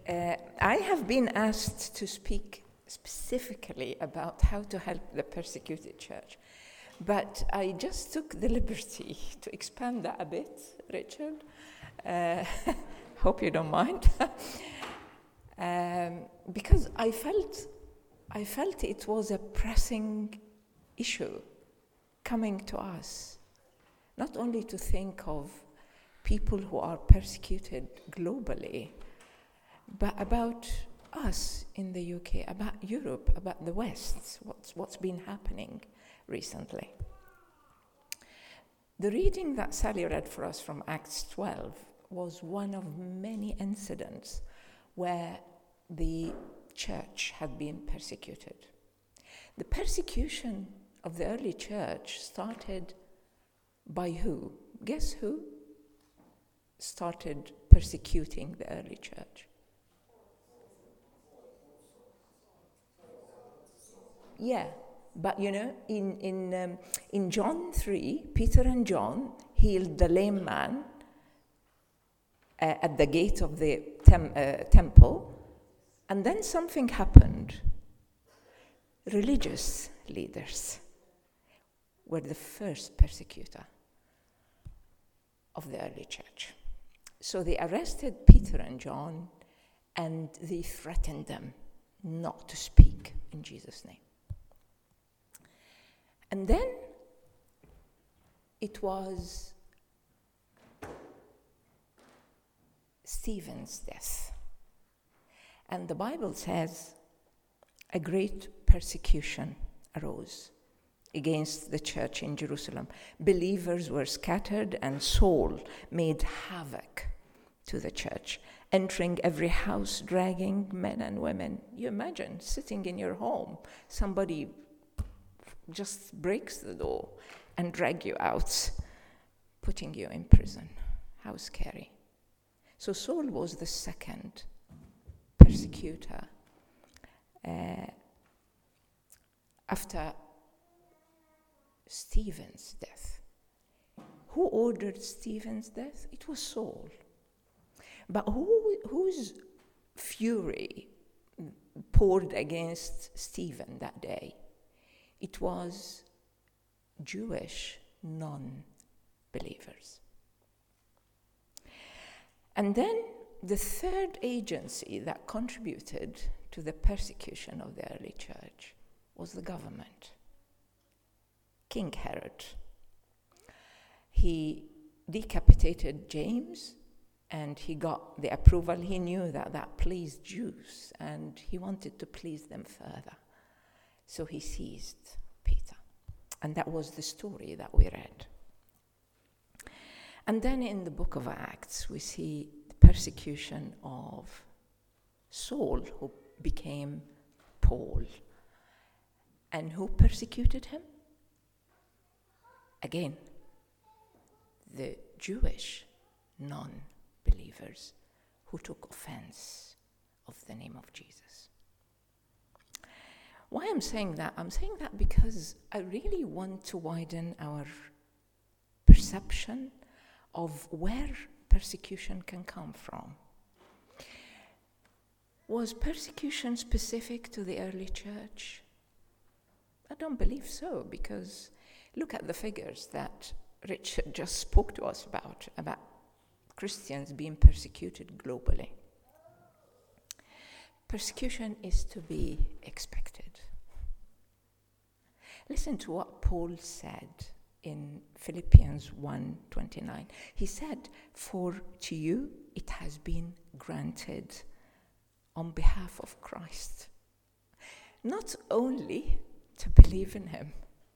I have been asked to speak specifically about how to help the persecuted church, but I just took the liberty to expand that a bit, Richard. Hope you don't mind. Because I felt it was a pressing issue coming to us, not only to think of people who are persecuted globally, but about us in the UK, about Europe, about the West, what's been happening recently. The reading that Sally read for us from Acts 12 was one of many incidents where the church had been persecuted. The persecution of the early church started by who? Guess who started persecuting the early church? Yeah, but in John 3, Peter and John healed the lame man at the gate of the temple, and then something happened. Religious leaders were the first persecutor of the early church. So they arrested Peter and John, and they threatened them not to speak in Jesus' name. And then it was Stephen's death. And the Bible says a great persecution arose against the church in Jerusalem. Believers were scattered, and Saul made havoc to the church, entering every house, dragging men and women. You imagine sitting in your home, somebody just breaks the door and drag you out, putting you in prison. How scary. So Saul was the second persecutor after Stephen's death. Who ordered Stephen's death? It was Saul. But whose fury poured against Stephen that day? It was Jewish non-believers. And then the third agency that contributed to the persecution of the early church was the government. King Herod. He decapitated James, and he got the approval. He knew that pleased Jews, and he wanted to please them further. So he seized Peter. And that was the story that we read. And then in the book of Acts, we see the persecution of Saul, who became Paul. And who persecuted him? Again, the Jewish non-believers who took offense of the name of Jesus. Why I'm saying that? I'm saying that because I really want to widen our perception of where persecution can come from. Was persecution specific to the early church? I don't believe so, because look at the figures that Richard just spoke to us about Christians being persecuted globally. Persecution is to be expected. Listen to what Paul said in Philippians 1:29. He said, "For to you it has been granted on behalf of Christ, not only to believe in him,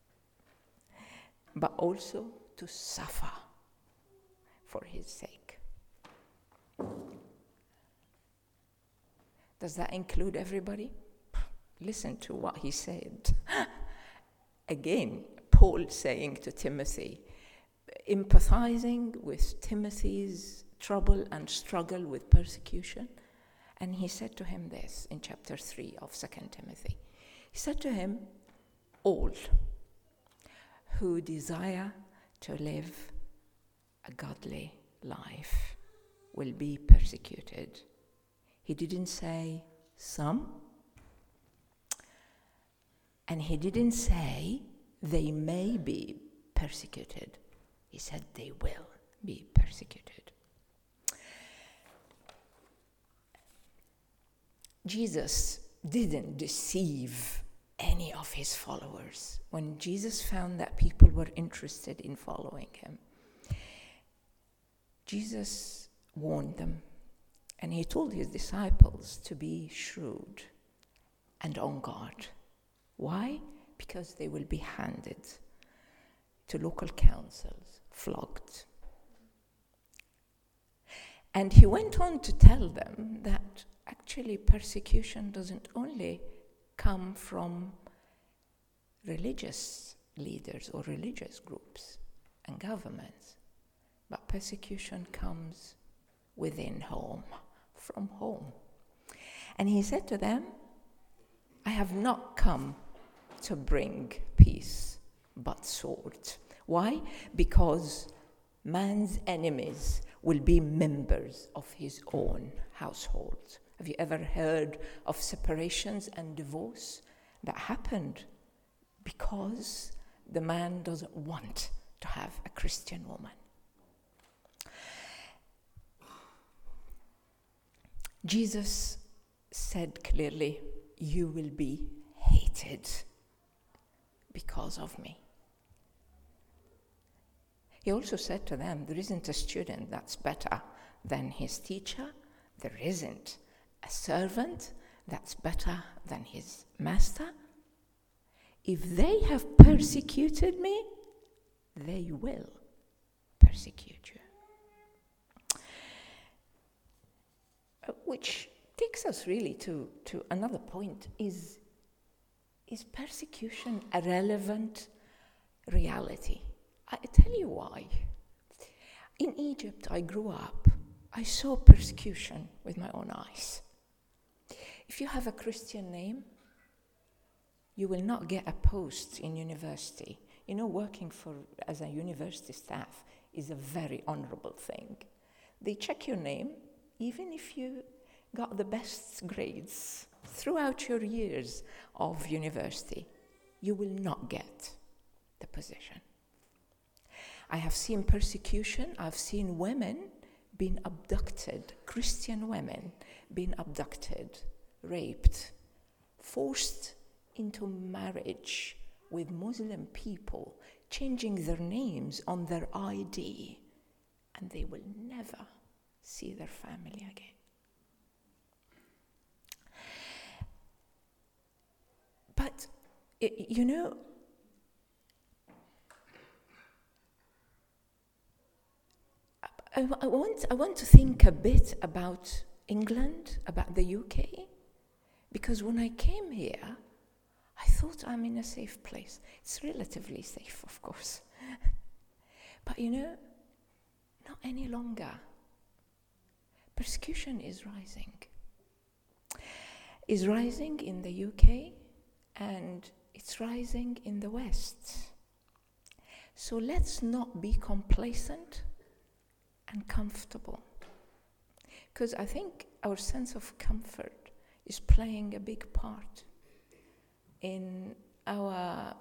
but also to suffer for his sake." Does that include everybody? Listen to what he said. Again, Paul saying to Timothy, empathizing with Timothy's trouble and struggle with persecution. And he said to him this in chapter 3 of 2 Timothy. He said to him, "All who desire to live a godly life will be persecuted He didn't say some. And he didn't say they may be persecuted. He said they will be persecuted. Jesus didn't deceive any of his followers. When Jesus found that people were interested in following him, Jesus warned them, and he told his disciples to be shrewd and on guard. Why? Because they will be handed to local councils, flogged. And he went on to tell them that actually persecution doesn't only come from religious leaders or religious groups and governments, but persecution comes within home, from home. And he said to them, I have not come to bring peace, but sword. Why? Because man's enemies will be members of his own household. Have you ever heard of separations and divorce that happened because the man doesn't want to have a Christian woman? Jesus said clearly, you will be hated because of me. He also said to them, there isn't a student that's better than his teacher. There isn't a servant that's better than his master. If they have persecuted me, they will persecute you. Which takes us really to another point. Is persecution a relevant reality? I tell you why. In Egypt, I grew up. I saw persecution with my own eyes. If you have a Christian name, you will not get a post in university. You know, working as a university staff is a very honorable thing. They check your name, even if you got the best grades throughout your years of university, you will not get the position. I have seen persecution. I've seen women being abducted, Christian women being abducted, raped, forced into marriage with Muslim people, changing their names on their ID, and they will never see their family again. But, you know, I want to think a bit about England, about the UK, because when I came here, I thought I'm in a safe place. It's relatively safe, of course. But you know, not any longer. Persecution is rising. It's rising in the UK, and it's rising in the West. So let's not be complacent and comfortable, because I think our sense of comfort is playing a big part in our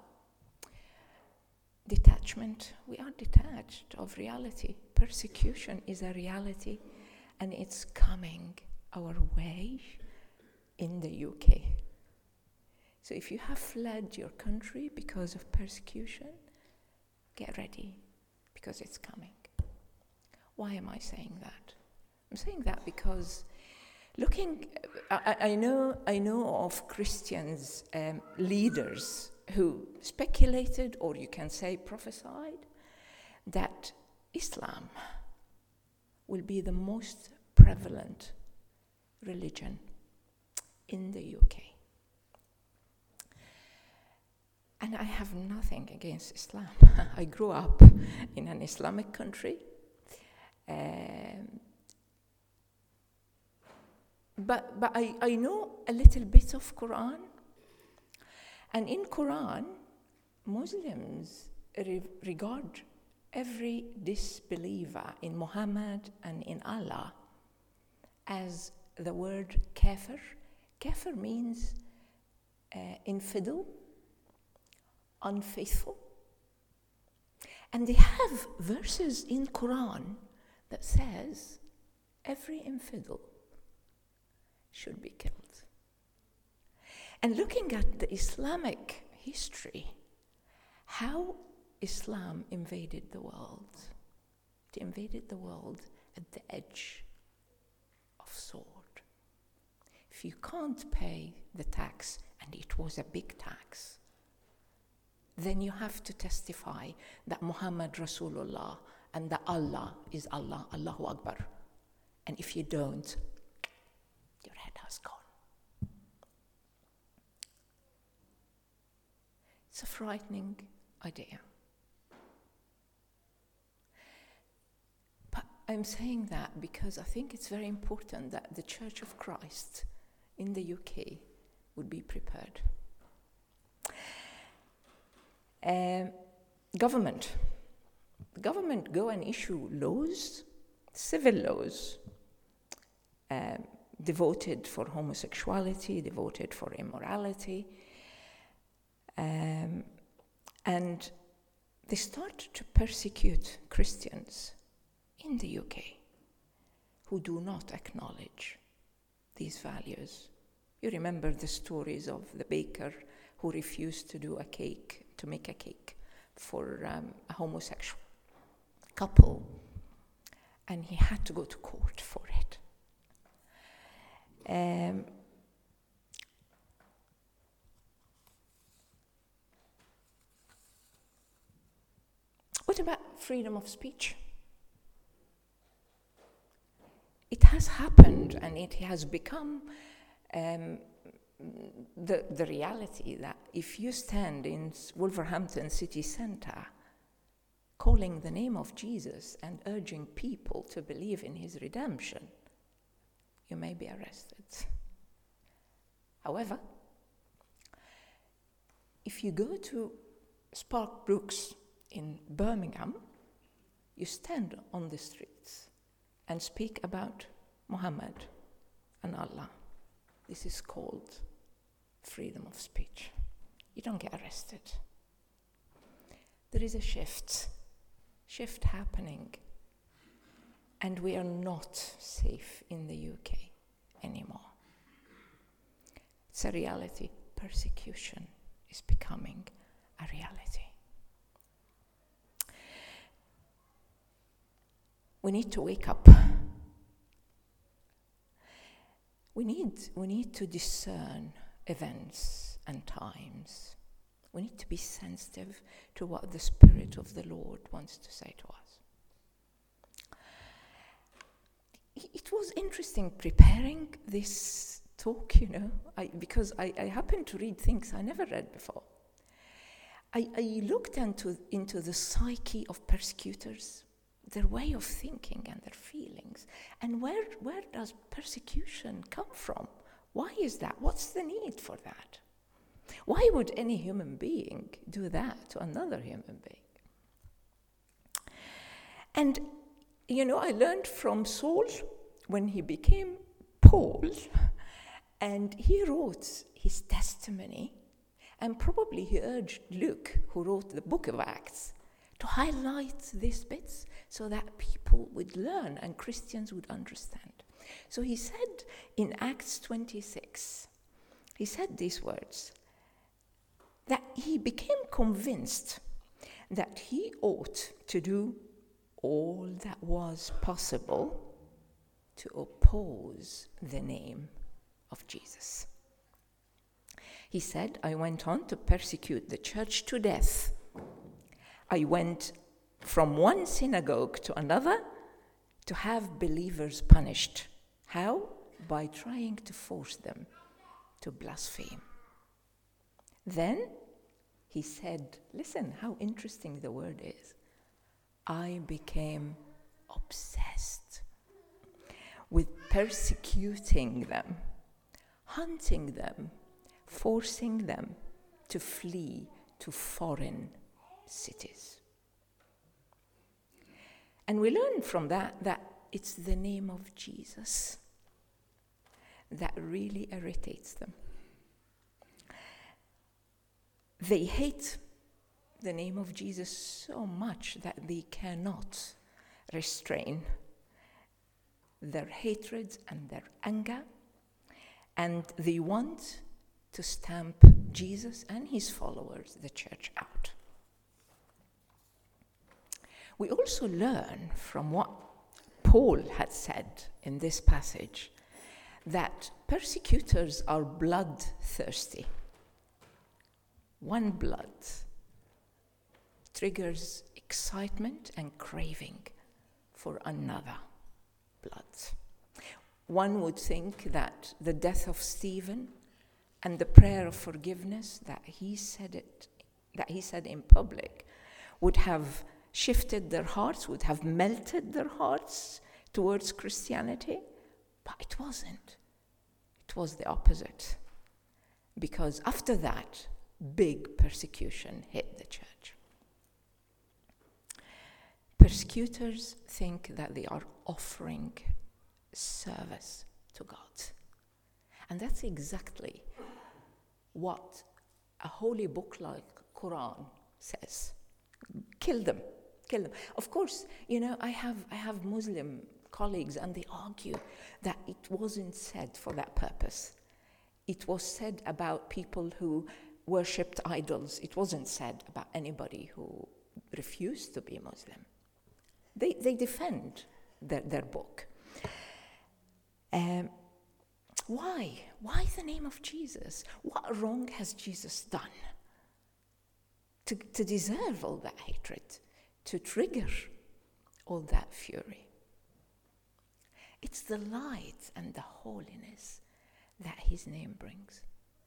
detachment. We are detached of reality. Persecution is a reality, and it's coming our way in the UK. So if you have fled your country because of persecution, get ready, because it's coming. Why am I saying that? I'm saying that because I know of Christians, leaders who speculated, or you can say prophesied, that Islam will be the most prevalent religion in the UK. And I have nothing against Islam. I grew up in an Islamic country. But I know a little bit of Quran. And in Quran, Muslims regard every disbeliever in Muhammad and in Allah as the word kafir. Kafir means infidel, unfaithful. And they have verses in Quran that says every infidel should be killed. And looking at the Islamic history, how Islam invaded the world. It invaded the world at the edge of sword. If you can't pay the tax, and it was a big tax, then you have to testify that Muhammad Rasulullah and that Allah is Allah, Allahu Akbar. And if you don't, your head has gone. It's a frightening idea. But I'm saying that because I think it's very important that the Church of Christ in the UK would be prepared. Government. The government go and issue laws, civil laws, devoted for homosexuality, devoted for immorality, and they start to persecute Christians in the UK who do not acknowledge these values. You remember the stories of the baker who refused to make a cake for a homosexual couple, and he had to go to court for it. What about freedom of speech? It has happened, and it has become the reality that if you stand in Wolverhampton city centre calling the name of Jesus and urging people to believe in his redemption, you may be arrested. However, if you go to Spark Brooks in Birmingham, you stand on the streets and speak about Muhammad and Allah. This is called freedom of speech. You don't get arrested. There is a shift happening, and we are not safe in the UK anymore. It's a reality. Persecution is becoming a reality. We need to wake up. We need to discern events and times. We need to be sensitive to what the Spirit of the Lord wants to say to us. It was interesting preparing this talk, because I happened to read things I never read before. I looked into the psyche of persecutors, their way of thinking and their feelings, and where does persecution come from? Why is that? What's the need for that? Why would any human being do that to another human being? And, I learned from Saul when he became Paul, and he wrote his testimony, and probably he urged Luke, who wrote the book of Acts, to highlight these bits so that people would learn and Christians would understand. So he said in Acts 26, he said these words, that he became convinced that he ought to do all that was possible to oppose the name of Jesus. He said, I went on to persecute the church to death. I went from one synagogue to another to have believers punished. How? By trying to force them to blaspheme. Then he said, listen how interesting the word is. I became obsessed with persecuting them, hunting them, forcing them to flee to foreign cities. And we learn from that it's the name of Jesus that really irritates them. They hate the name of Jesus so much that they cannot restrain their hatred and their anger, and they want to stamp Jesus and his followers, the church, out. We also learn from what Paul had said in this passage that persecutors are bloodthirsty. One blood triggers excitement and craving for another blood. One would think that the death of Stephen and the prayer of forgiveness that he said in public would have shifted their hearts, would have melted their hearts towards Christianity, but it wasn't. It was the opposite. Because after that, big persecution hit the church. Persecutors think that they are offering service to God. And that's exactly what a holy book like Quran says. Kill them. Kill them. Of course, I have Muslim colleagues, and they argue that it wasn't said for that purpose. It was said about people who worshipped idols. It wasn't said about anybody who refused to be Muslim. They defend their book. Why? Why the name of Jesus? What wrong has Jesus done to deserve all that hatred, to trigger all that fury? It's the light and the holiness that his name brings.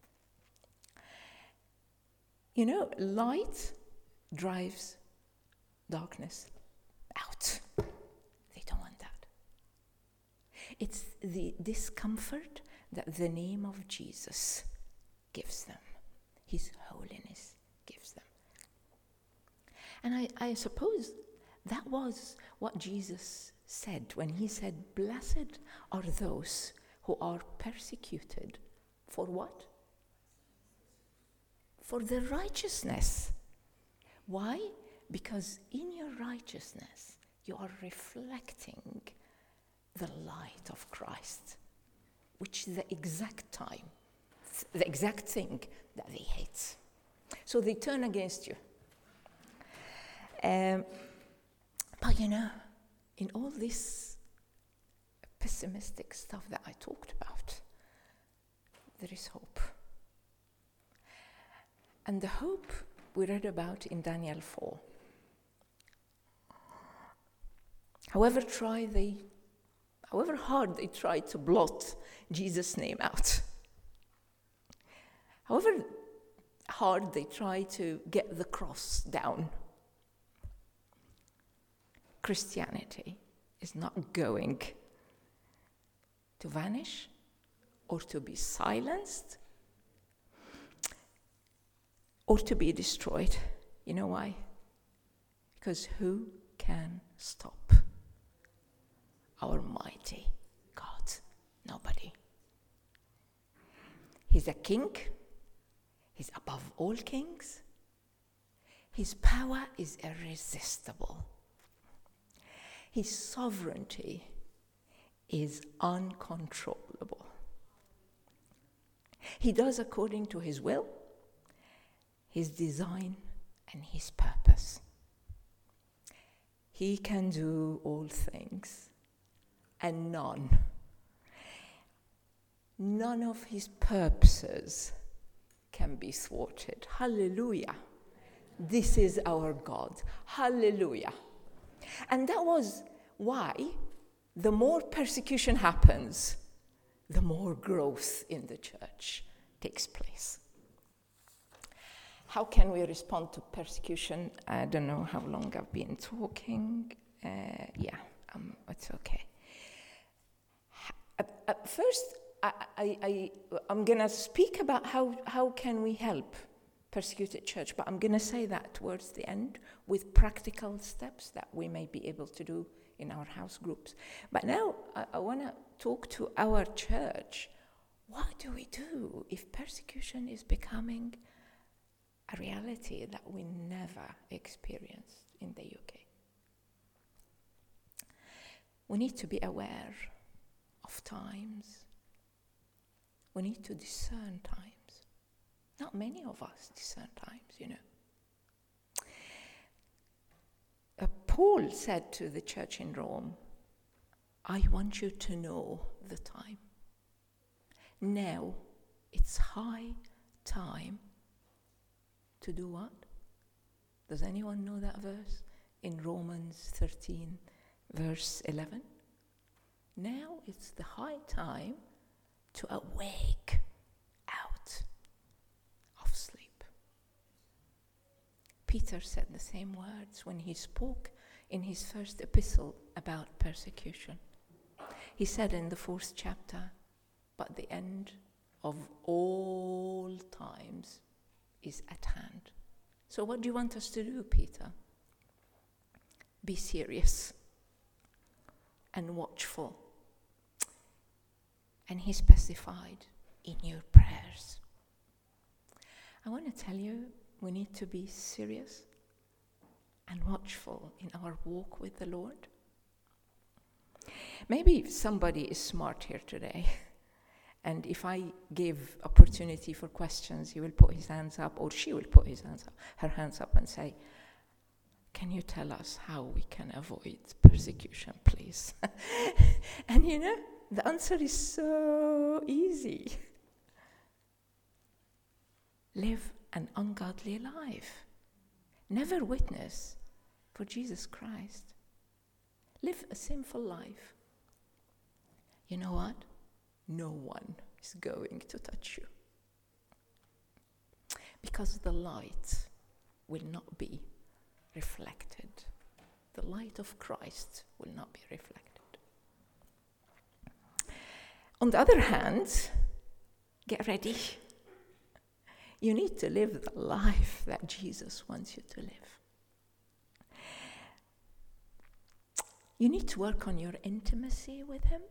Light drives darkness out. They don't want that. It's the discomfort that the name of Jesus gives them, his holiness gives them. And I suppose that was what Jesus said when he said, "Blessed are those who are persecuted." For what? For their righteousness. Why? Because in your righteousness, you are reflecting the light of Christ, which is the exact thing that they hate. So they turn against you. But in all this pessimistic stuff that I talked about, there is hope. And the hope we read about in Daniel 4. However hard they try to blot Jesus' name out, however hard they try to get the cross down, Christianity is not going to vanish or to be silenced or to be destroyed. You know why? Because who can stop our mighty God? Nobody. He's a king. He's above all kings. His power is irresistible. His sovereignty is uncontrollable. He does according to his will, his design, and his purpose. He can do all things, and none of his purposes can be thwarted. Hallelujah. This is our God. Hallelujah. And that was why the more persecution happens, the more growth in the church takes place. How can we respond to persecution? I don't know how long I've been talking. It's okay. First, I'm going to speak about how can we help persecuted church, but I'm going to say that towards the end with practical steps that we may be able to do in our house groups. But now I want to talk to our church what do we do if persecution is becoming a reality that we never experienced in the UK? We need to be aware of times. We need to discern times. Not many of us discern times, you know. Paul said to the church in Rome, I want you to know the time. Now it's high time to do what? Does anyone know that verse? In Romans 13, verse 11. Now it's the high time to awake out of sleep. Peter said the same words when he spoke in his first epistle about persecution. He said in the 4th chapter, but the end of all times is at hand. So what do you want us to do, Peter? Be serious and watchful. And he specified, in your prayers. I want to tell you, we need to be serious and watchful in our walk with the Lord. Maybe somebody is smart here today, and if I give opportunity for questions, he will put his hands up, or she will put her hands up and say, can you tell us how we can avoid persecution, please? And you know, the answer is so easy. Live an ungodly life. Never witness for Jesus Christ. Live a sinful life. You know what? No one is going to touch you. Because the light will not be reflected. The light of Christ will not be reflected. On the other hand, get ready. You need to live the life that Jesus wants you to live. You need to work on your intimacy with him.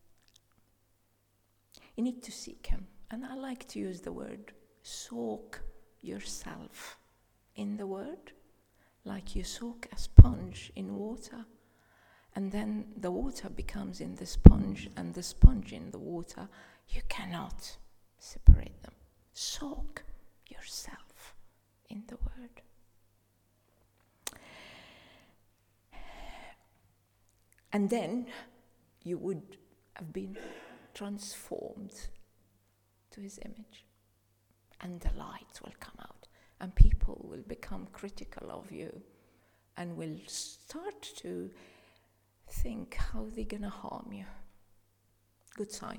You need to seek him. And I like to use the word, soak yourself in the word, like you soak a sponge in water. And then the water becomes in the sponge, and the sponge in the water. You cannot separate them. Soak yourself in the word. And then you would have been transformed to his image. And the light will come out. And people will become critical of you and will start to think how they're going to harm you. Good sign.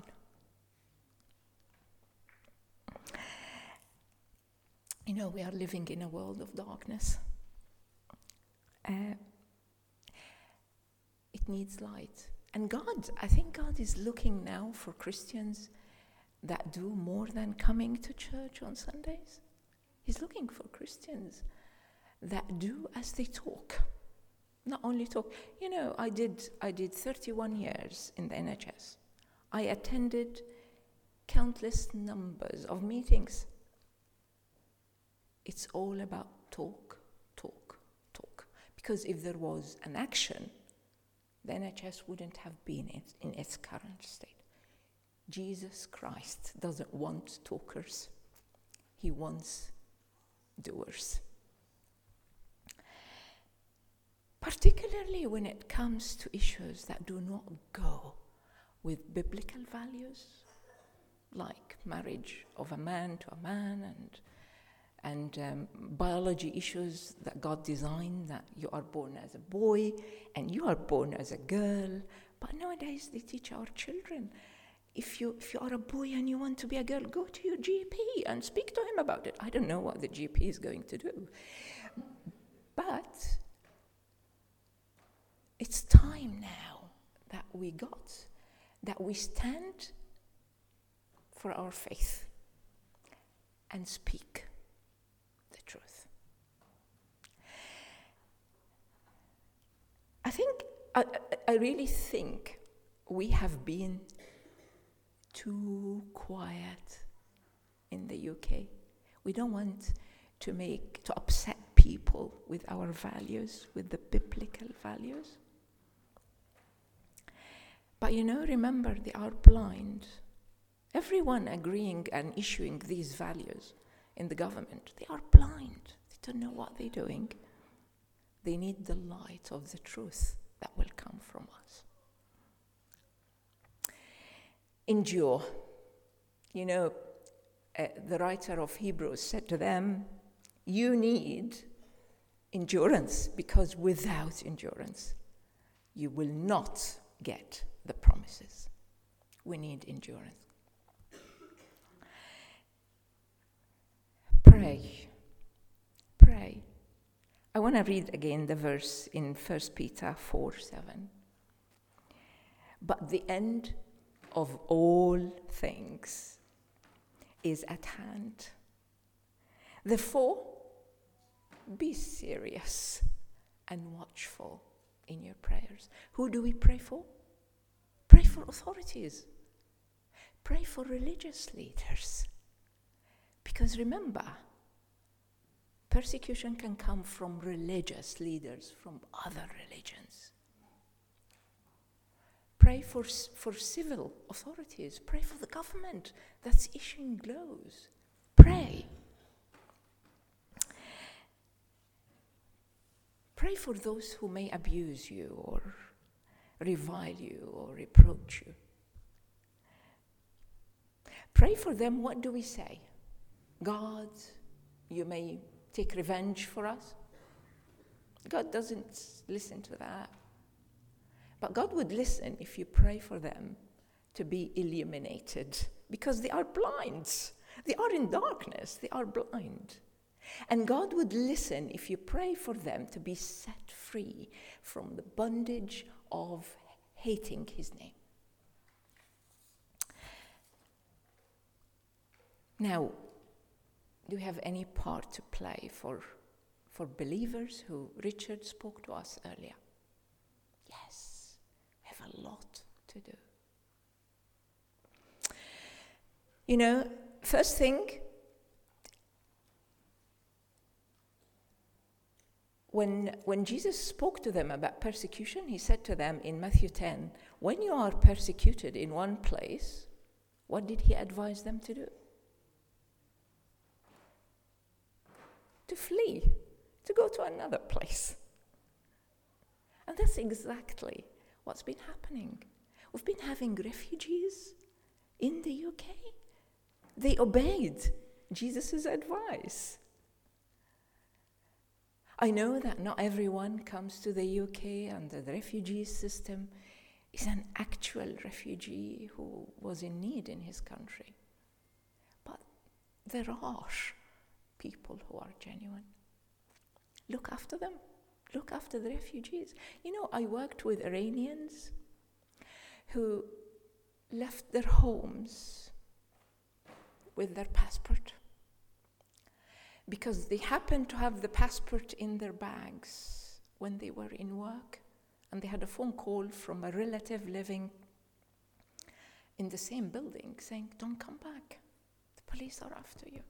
You know, we are living in a world of darkness. It needs light. And God, I think God is looking now for Christians that do more than coming to church on Sundays. He's looking for Christians that do as they talk. Not only talk. You know, I did 31 years in the NHS. I attended countless numbers of meetings. It's all about talk, talk, talk. Because if there was an action, the NHS wouldn't have been in its current state. Jesus Christ doesn't want talkers. He wants doers. Particularly when it comes to issues that do not go with biblical values, like marriage of a man to a man, and biology issues that God designed, that you are born as a boy and you are born as a girl. But nowadays they teach our children, if you are a boy and you want to be a girl, go to your GP and speak to him about it. I don't know what the GP is going to do. But it's time now that we stand for our faith and speak the truth. I really think we have been too quiet in the UK. We don't want to upset people with our values, with the biblical values. But remember, they are blind. Everyone agreeing and issuing these values in the government, they are blind. They don't know what they're doing. They need the light of the truth that will come from us. Endure. The writer of Hebrews said to them, you need endurance, because without endurance, you will not get the promises. We need endurance. Pray. Pray. I want to read again the verse in 1 Peter 4:7. But the end of all things is at hand. Therefore, be serious and watchful in your prayers. Who do we pray for? Pray for authorities. Pray for religious leaders. Because remember, persecution can come from religious leaders from other religions. Pray for civil authorities. Pray for the government that's issuing laws. Pray. Pray for those who may abuse you or revile you or reproach you. Pray for them. What do we say? God, you may take revenge for us. God doesn't listen to that. But God would listen if you pray for them to be illuminated, because they are blind. They are in darkness. They are blind. And God would listen if you pray for them to be set free from the bondage of hating his name. Now, do we have any part to play for believers who Richard spoke to us earlier? Yes, we have a lot to do. First thing, when Jesus spoke to them about persecution, he said to them in Matthew 10, when you are persecuted in one place, what did he advise them to do? To flee, to go to another place. And that's exactly what's been happening. We've been having refugees in the UK. They obeyed Jesus' advice. I know that not everyone comes to the UK under the refugee system is an actual refugee who was in need in his country. But there are people who are genuine. Look after them. Look after the refugees. I worked with Iranians who left their homes with their passport because they happened to have the passport in their bags when they were in work, and they had a phone call from a relative living in the same building saying, don't come back. The police are after you.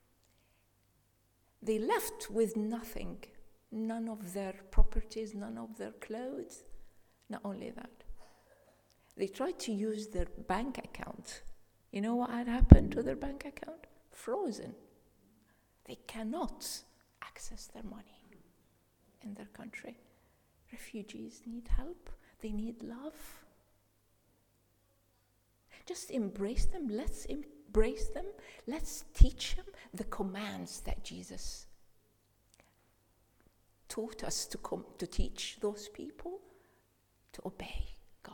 They left with nothing, none of their properties, none of their clothes. Not only that, they tried to use their bank account. You know what had happened to their bank account? Frozen. They cannot access their money in their country. Refugees need help. They need love. Just embrace them. Let's embrace them. Let's teach them the commands that Jesus taught us to teach those people to obey God.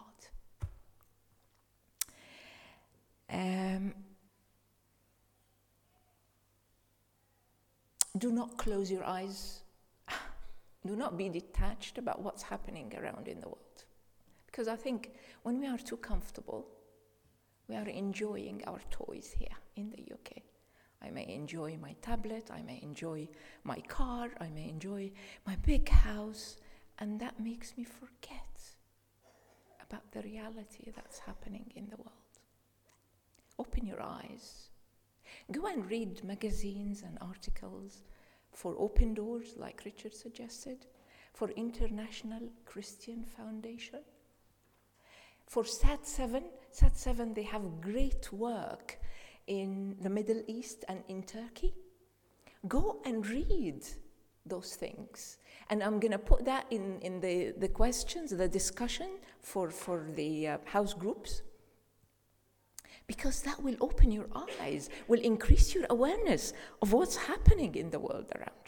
Do not close your eyes. Do not be detached about what's happening around in the world. Because I think when we are too comfortable, we are enjoying our toys here in the UK. I may enjoy my tablet, I may enjoy my car, I may enjoy my big house, and that makes me forget about the reality that's happening in the world. Open your eyes. Go and read magazines and articles for Open Doors, like Richard suggested, for International Christian Foundation, for SAT7, they have great work in the Middle East and in Turkey. Go and read those things. And I'm going to put that in the questions, the discussion for the house groups, because that will open your eyes, will increase your awareness of what's happening in the world around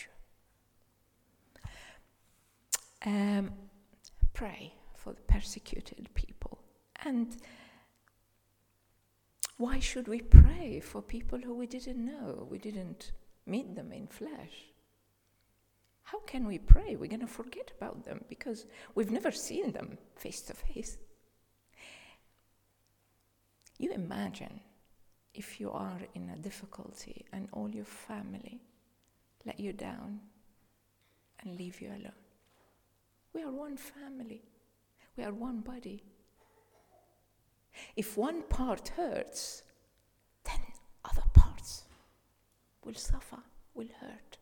you. Pray for the persecuted people. And why should we pray for people who we didn't know? We didn't meet them in flesh. How can we pray? We're going to forget about them because we've never seen them face to face. You imagine if you are in a difficulty and all your family let you down and leave you alone. We are one family. We are one body. If one part hurts, then other parts will suffer, will hurt.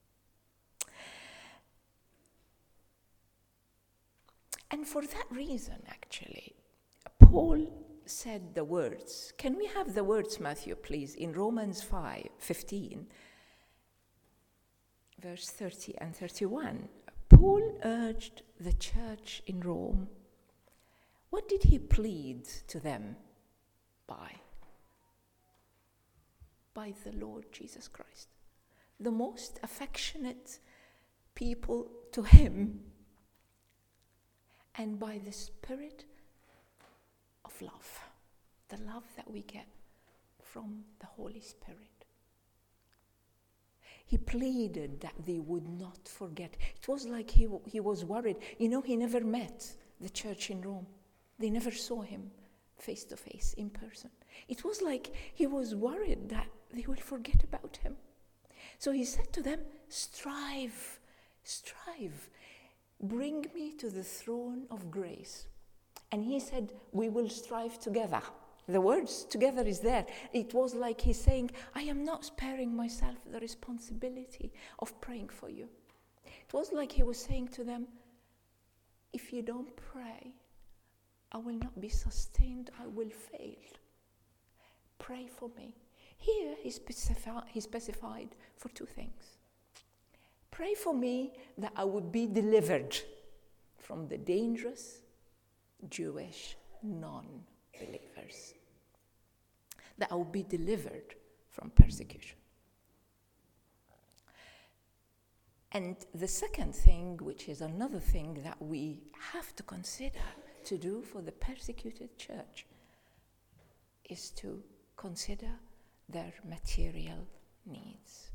And for that reason, actually, Paul said the words. Can we have the words, Matthew, please, in Romans 5:15, verse 30 and 31. Paul urged the church in Rome. What did he plead to them by? By the Lord Jesus Christ. The most affectionate people to him, and by the Spirit of love, the love that we get from the Holy Spirit. He pleaded that they would not forget. It was like he was worried. You know, he never met the church in Rome. They never saw him face to face, in person. It was like he was worried that they will forget about him. So he said to them, strive, bring me to the throne of grace. And he said, we will strive together. The words together is there. It was like he's saying, I am not sparing myself the responsibility of praying for you. It was like he was saying to them, if you don't pray, I will not be sustained, I will fail. Pray for me. Here he specified for two things. Pray for me that I would be delivered from the dangerous Jewish non-believers. That I will be delivered from persecution. And the second thing, which is another thing that we have to consider to do for the persecuted church, is to consider their material needs.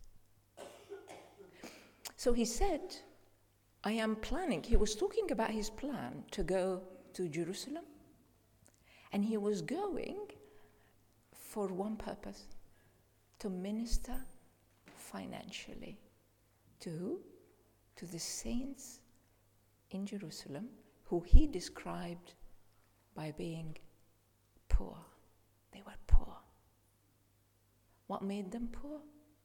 So he said, I am planning. He was talking about his plan to go to Jerusalem. And he was going for one purpose, to minister financially. To who? To the saints in Jerusalem, who he described by being poor. They were poor. What made them poor?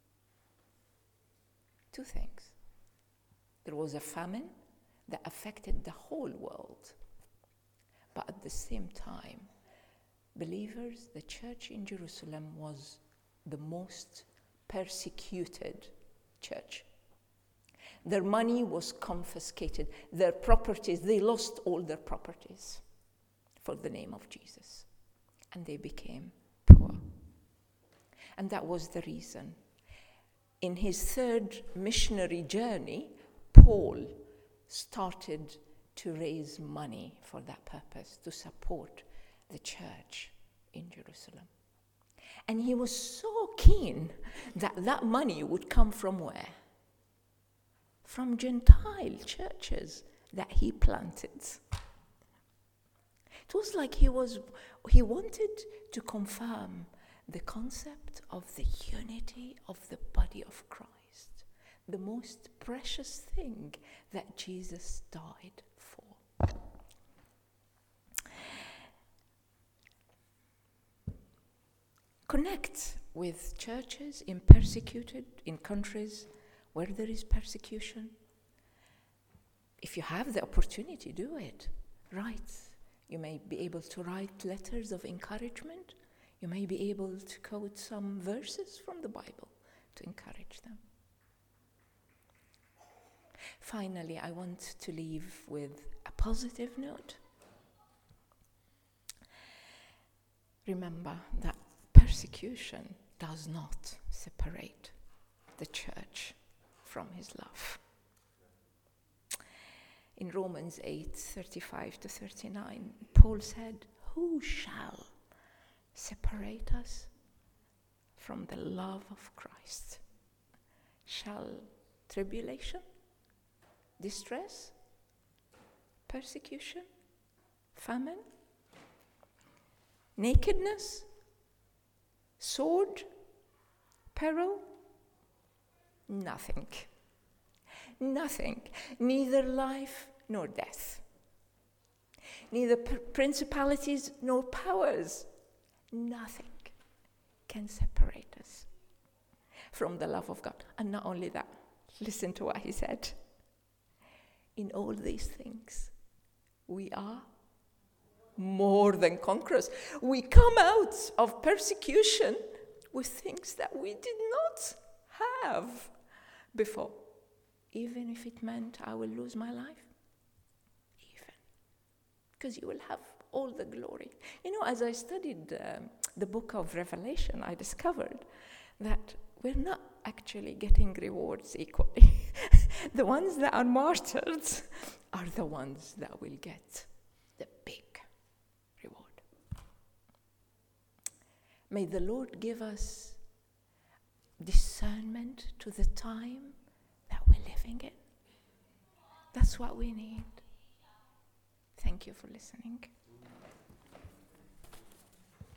Two things. There was a famine that affected the whole world. But at the same time, believers, the church in Jerusalem was the most persecuted church. Their money was confiscated. Their properties, they lost all their properties for the name of Jesus. And they became poor. And that was the reason. In his third missionary journey, Paul started to raise money for that purpose, to support the church in Jerusalem. And he was so keen that that money would come from where? From Gentile churches that he planted. It was like he wanted to confirm the concept of the unity of the body of Christ, the most precious thing that Jesus died for. Connect with churches in countries where there is persecution. If you have the opportunity, do it. Write. You may be able to write letters of encouragement. You may be able to quote some verses from the Bible to encourage them. Finally, I want to leave with a positive note. Remember that persecution does not separate the church from his love. In Romans 8:35-39, Paul said, "Who shall separate us from the love of Christ? Shall tribulation, distress, persecution, famine, nakedness, sword, peril? Nothing. Nothing. Neither life nor death. Neither principalities nor powers. Nothing can separate us from the love of God." And not only that, listen to what he said. In all these things, we are more than conquerors. We come out of persecution with things that we did not have before. Even if it meant I will lose my life. Even. Because you will have all the glory. You know, as I studied the book of Revelation, I discovered that we're not actually getting rewards equally. The ones that are martyred are the ones that will get the big reward. May the Lord give us discernment to the time that we're living in. That's what we need. Thank you for listening.